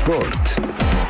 Sport.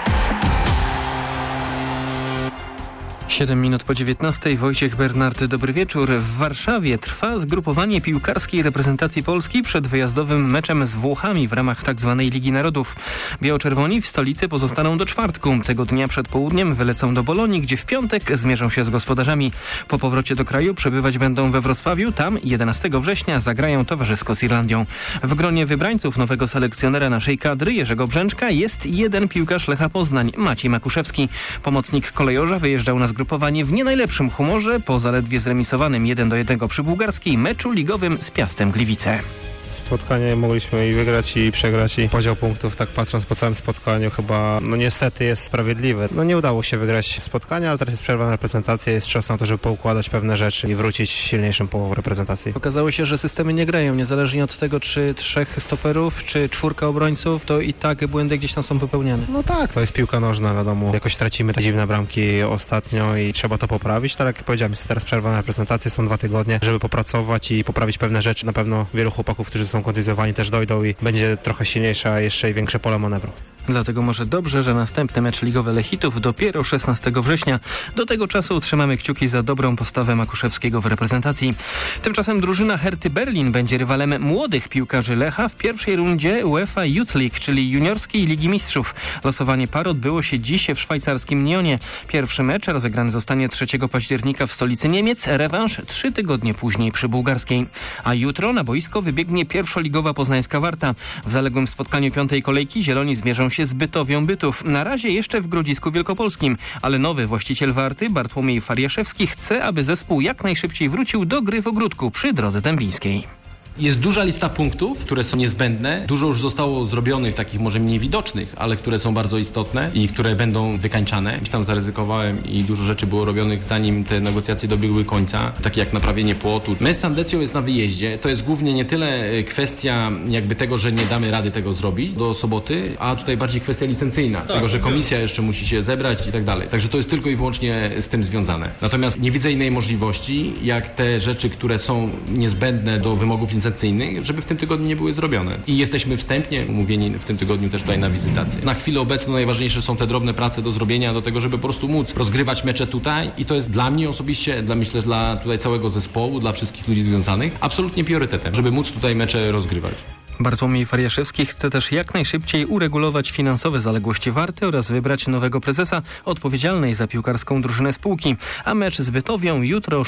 7 minut po 19. Wojciech Bernard, dobry wieczór. W Warszawie trwa zgrupowanie piłkarskiej reprezentacji Polski przed wyjazdowym meczem z Włochami w ramach tzw. Ligi Narodów. Biało-czerwoni w stolicy pozostaną do czwartku. Tego dnia przed południem wylecą do Bolonii, gdzie w piątek zmierzą się z gospodarzami. Po powrocie do kraju przebywać będą we Wrocławiu. Tam 11 września zagrają towarzysko z Irlandią. W gronie wybrańców nowego selekcjonera naszej kadry, Jerzego Brzęczka, jest jeden piłkarz Lecha Poznań, Maciej Makuszewski. Pomocnik kolejorza wyjeżdżał na zgrupowanie w nie najlepszym humorze po zaledwie zremisowanym 1-1 przy bułgarskiej meczu ligowym z Piastem Gliwice. Spotkanie mogliśmy i wygrać i przegrać i podział punktów, tak patrząc po całym spotkaniu, chyba niestety jest sprawiedliwy. Nie udało się wygrać spotkania, ale teraz jest przerwa na reprezentację, jest czas na to, żeby poukładać pewne rzeczy i wrócić silniejszym połową reprezentacji. Okazało się, że systemy nie grają, niezależnie od tego, czy 3 stoperów, czy 4 obrońców, to i tak błędy gdzieś tam są popełniane. No tak, to jest piłka nożna, wiadomo. Jakoś tracimy te dziwne bramki ostatnio i trzeba to poprawić. Tak jak powiedziałem, jest teraz przerwa na reprezentację, są 2 tygodnie, żeby popracować i poprawić pewne rzeczy. Na pewno wielu chłopaków, którzy są kontuzjowani, też dojdą i będzie trochę silniejsza jeszcze i większe pole manewru. Dlatego może dobrze, że następny mecz ligowy Lechitów dopiero 16 września. Do tego czasu trzymamy kciuki za dobrą postawę Makuszewskiego w reprezentacji. Tymczasem drużyna Herty Berlin będzie rywalem młodych piłkarzy Lecha w pierwszej rundzie UEFA Youth League, czyli juniorskiej Ligi Mistrzów. Losowanie par odbyło się dziś w szwajcarskim Nyonie. Pierwszy mecz rozegrany zostanie 3 października w stolicy Niemiec, rewanż 3 tygodnie później przy bułgarskiej. A jutro na boisko wybiegnie pierwszoligowa poznańska Warta. W zaległym spotkaniu 5. kolejki zieloni zmierzą się z Bytowią Bytów. Na razie jeszcze w Grodzisku Wielkopolskim, ale nowy właściciel Warty, Bartłomiej Fariaszewski, chce, aby zespół jak najszybciej wrócił do gry w ogródku przy Drodze Dębińskiej. Jest duża lista punktów, które są niezbędne. Dużo już zostało zrobionych, takich może mniej widocznych, ale które są bardzo istotne i które będą wykańczane. Gdzieś tam zaryzykowałem i dużo rzeczy było robionych, zanim te negocjacje dobiegły końca, takie jak naprawienie płotu. Mecz z Sandecją jest na wyjeździe. To jest głównie nie tyle kwestia jakby tego, że nie damy rady tego zrobić do soboty, a tutaj bardziej kwestia licencyjna. Tego, że komisja jeszcze musi się zebrać i tak dalej. Także to jest tylko i wyłącznie z tym związane. Natomiast nie widzę innej możliwości, jak te rzeczy, które są niezbędne do wymogów licencyjnych, żeby w tym tygodniu nie były zrobione. I jesteśmy wstępnie umówieni w tym tygodniu też tutaj na wizytację. Na chwilę obecną najważniejsze są te drobne prace do zrobienia, do tego, żeby po prostu móc rozgrywać mecze tutaj i to jest dla mnie osobiście, myślę, dla tutaj całego zespołu, dla wszystkich ludzi związanych, absolutnie priorytetem, żeby móc tutaj mecze rozgrywać. Bartłomiej Fariaszewski chce też jak najszybciej uregulować finansowe zaległości Warty oraz wybrać nowego prezesa odpowiedzialnej za piłkarską drużynę spółki. A mecz z Bytowią jutro o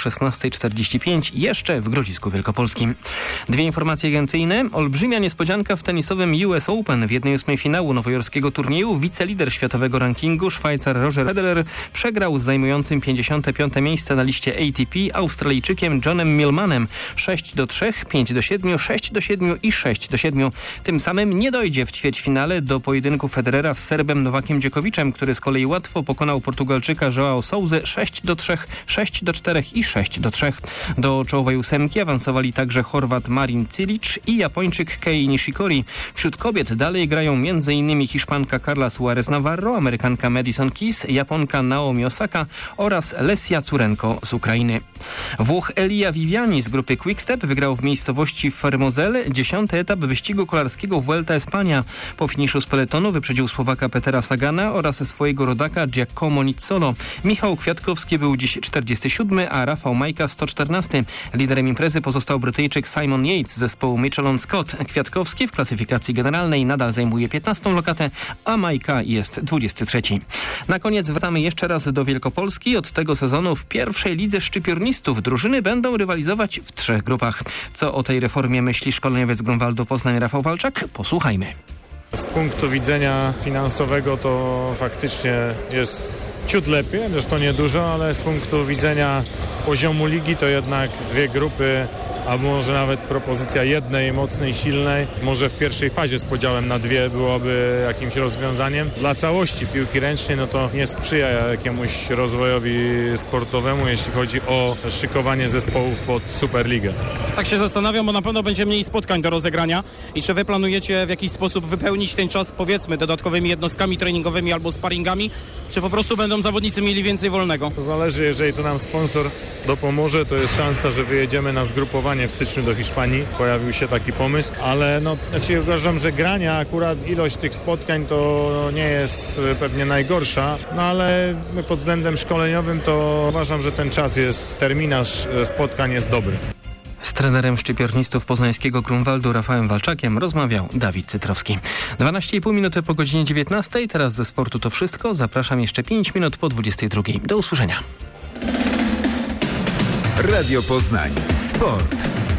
16:45 jeszcze w Grodzisku Wielkopolskim. 2 informacje agencyjne. Olbrzymia niespodzianka w tenisowym US Open. W 1/8 finału nowojorskiego turnieju wicelider światowego rankingu Szwajcar Roger Federer przegrał z zajmującym 55. miejsce na liście ATP Australijczykiem Johnem Millmanem 6-3, 5-7, 6-7 i 6-7. Tym samym nie dojdzie w ćwierćfinale do pojedynku Federera z Serbem Nowakiem Djokoviczem, który z kolei łatwo pokonał Portugalczyka João Sousę 6-3, 6-4 i 6-3. Do czołowej 8 awansowali także Chorwat Marin Cilic i Japończyk Kei Nishikori. Wśród kobiet dalej grają m.in. Hiszpanka Carla Suarez Navarro, Amerykanka Madison Keys, Japonka Naomi Osaka oraz Lesia Curenko z Ukrainy. Włoch Elia Viviani z grupy Quickstep wygrał w miejscowości Fermozelle 10. etap wyścigu kolarskiego Vuelta Espania. Po finiszu z peletonu wyprzedził Słowaka Petera Sagana oraz swojego rodaka Giacomo Nizzolo. Michał Kwiatkowski był dziś 47, a Rafał Majka 114. Liderem imprezy pozostał Brytyjczyk Simon Yates z zespołu Michelin Scott. Kwiatkowski w klasyfikacji generalnej nadal zajmuje 15. lokatę, a Majka jest 23. Na koniec wracamy jeszcze raz do Wielkopolski. Od tego sezonu w pierwszej lidze szczypiornistów drużyny będą rywalizować w 3 grupach. Co o tej reformie myśli szkoleniowiec Grunwaldu Poznań Rafał Walczak? Posłuchajmy. Z punktu widzenia finansowego to faktycznie jest ciut lepiej, zresztą nie dużo, ale z punktu widzenia poziomu ligi to jednak 2 grupy, albo może nawet propozycja jednej mocnej, silnej. Może w pierwszej fazie z podziałem na 2 byłoby jakimś rozwiązaniem. Dla całości piłki ręcznej no to nie sprzyja jakiemuś rozwojowi sportowemu, jeśli chodzi o szykowanie zespołów pod Superligę. Tak się zastanawiam, bo na pewno będzie mniej spotkań do rozegrania i czy wy planujecie w jakiś sposób wypełnić ten czas, powiedzmy, dodatkowymi jednostkami treningowymi albo sparingami, czy po prostu będą zawodnicy mieli więcej wolnego? To zależy, jeżeli to nam sponsor dopomoże, to jest szansa, że wyjedziemy na zgrupowanie wycofanie w styczniu do Hiszpanii. Pojawił się taki pomysł, ale uważam, że grania, akurat ilość tych spotkań to nie jest pewnie najgorsza, ale pod względem szkoleniowym to uważam, że ten czas jest, terminarz spotkań jest dobry. Z trenerem szczypiornistów poznańskiego Grunwaldu Rafałem Walczakiem rozmawiał Dawid Cytrowski. 12,5 minuty po godzinie 19. Teraz ze sportu to wszystko. Zapraszam jeszcze 5 minut po 22. Do usłyszenia. Radio Poznań. Sport.